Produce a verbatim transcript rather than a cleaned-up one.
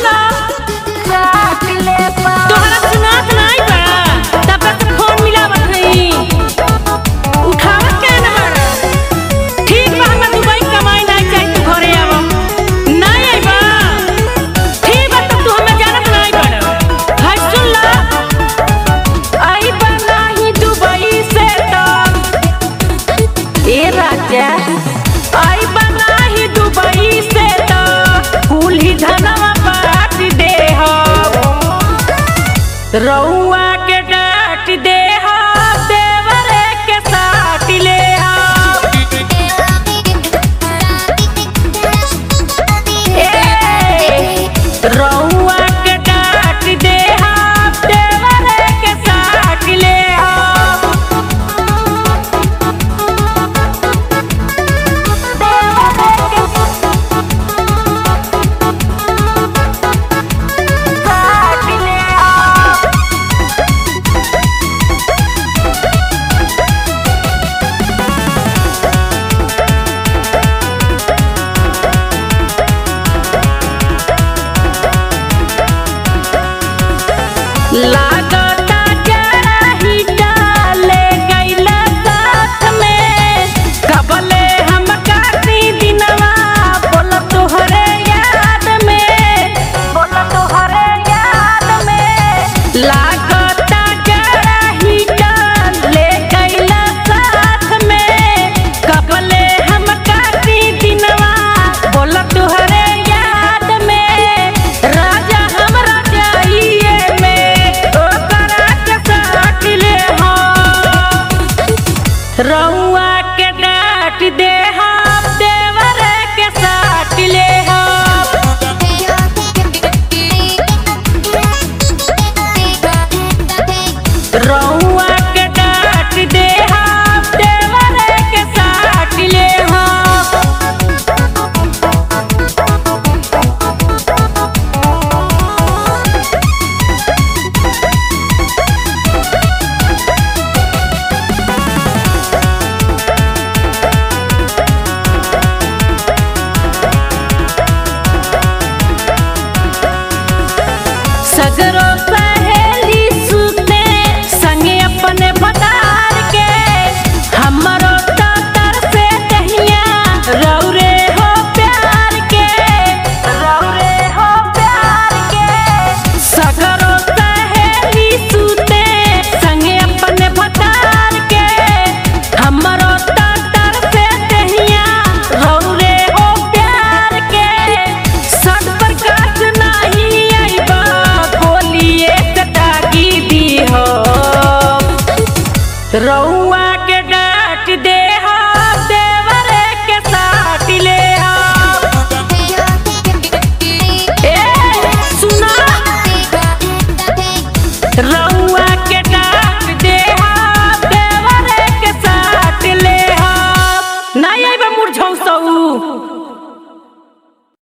Hello तोहरा सुनात नहीं बा तब से फोन मिलावत हई उठावत के ना बा। ठीक बा हम दुबई कमाई नहीं जाई तू घरे आव नहीं आइबा। ठीक बा तब तू हमें जानत नहीं बा हाय सुन ला आइबा नहीं दुबई से तो ए राजा आइबा नहीं दुबई से तो कुल ही धनवा रउआ के डाट दे देवरे के साथ ले रउआ के डाट दे देवरे के साथ ले लागता जरा ही डाले गइला साथ में कबले हम काटी दिनवा बोल तोहरे याद में बोल तोहरे याद में लागता जरा ही डाले गइला साथ में कबले हम काटी दिनवा बोल तोहरे याद में राजा हमरा जाइए रउआ के डाट दे हम देवरे के साथ ले रउआ के डाट दे हम देवरे के साथ ले सगरो सहेली सुते संगे अपने भतार के हमरो तर से दहिया रौरे हो प्यार के रौरे हो प्यार के सगरो सहेली सुते संगे अपने भतार के हमरो तर से दहिया रौरे हो प्यार के सद प्रकाश नहीं आइबा रउआ